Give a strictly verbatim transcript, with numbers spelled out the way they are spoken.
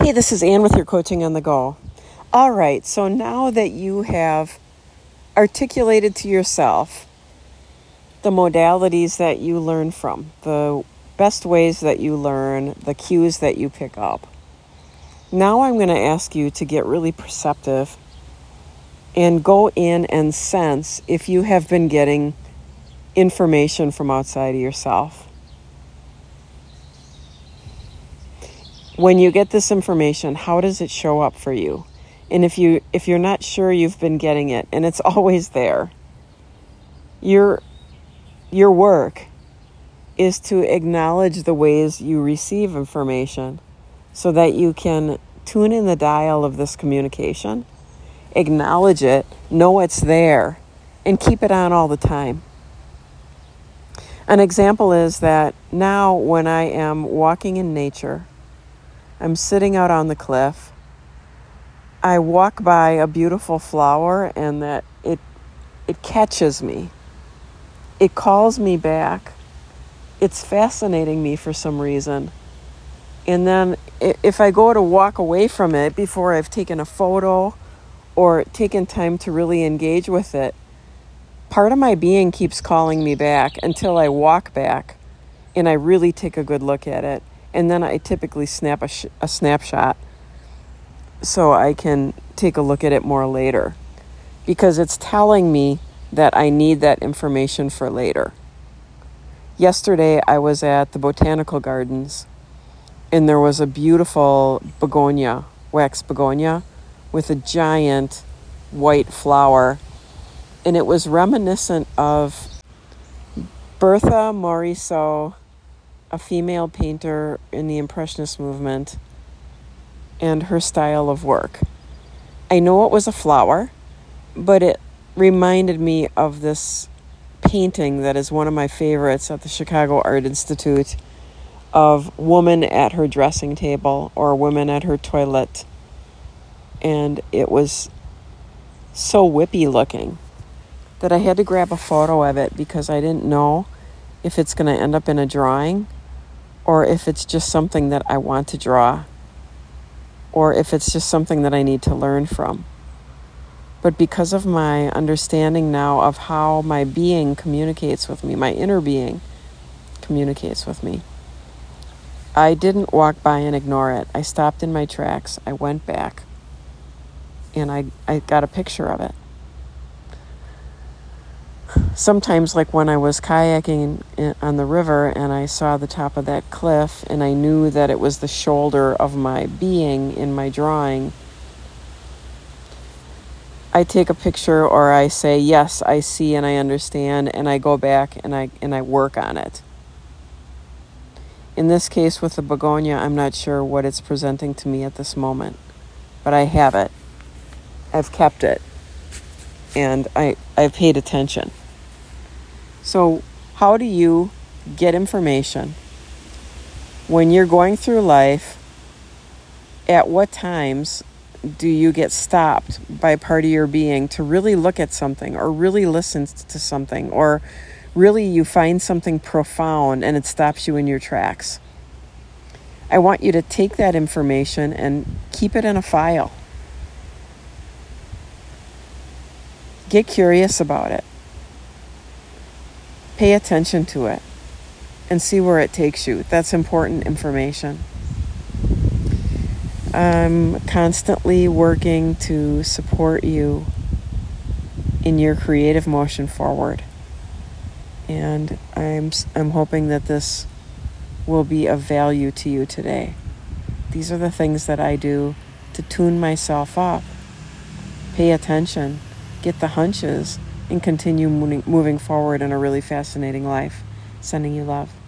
Hey, this is Ann with your Coaching on the Go. All right, so now that you have articulated to yourself the modalities that you learn from, the best ways that you learn, the cues that you pick up, now I'm going to ask you to get really perceptive and go in and sense if you have been getting information from outside of yourself. When you get this information, how does it show up for you? And if you if you're not sure you've been getting it, and it's always there, your your work is to acknowledge the ways you receive information so that you can tune in the dial of this communication, acknowledge it, know it's there, and keep it on all the time. An example is that now when I am walking in nature, I'm sitting out on the cliff, I walk by a beautiful flower and that it it catches me. It calls me back. It's fascinating me for some reason. And then if I go to walk away from it before I've taken a photo or taken time to really engage with it, part of my being keeps calling me back until I walk back and I really take a good look at it. And then I typically snap a, sh- a snapshot so I can take a look at it more later, because it's telling me that I need that information for later. Yesterday I was at the Botanical Gardens and there was a beautiful begonia, wax begonia, with a giant white flower. And it was reminiscent of Bertha Morisot, a female painter in the Impressionist movement, and her style of work. I know it was a flower, but it reminded me of this painting that is one of my favorites at the Chicago Art Institute of woman at her dressing table or woman at her toilet. And it was so whippy looking that I had to grab a photo of it because I didn't know if it's going to end up in a drawing or if it's just something that I want to draw, or if it's just something that I need to learn from. But because of my understanding now of how my being communicates with me, my inner being communicates with me, I didn't walk by and ignore it. I stopped in my tracks. I went back, and I, I got a picture of it. Sometimes, like when I was kayaking in, on the river and I saw the top of that cliff and I knew that it was the shoulder of my being in my drawing, I take a picture or I say, yes, I see and I understand, and I go back and I and I work on it. In this case with the begonia, I'm not sure what it's presenting to me at this moment, but I have it. I've kept it. And I, I've paid attention. So how do you get information when you're going through life? At what times do you get stopped by part of your being to really look at something or really listen to something, or really you find something profound and it stops you in your tracks? I want you to take that information and keep it in a file. Get curious about it. Pay attention to it and see where it takes you. That's important information. I'm constantly working to support you in your creative motion forward. And I'm I'm hoping that this will be of value to you today. These are the things that I do to tune myself up, pay attention, get the hunches, and continue moving, moving forward in a really fascinating life. Sending you love.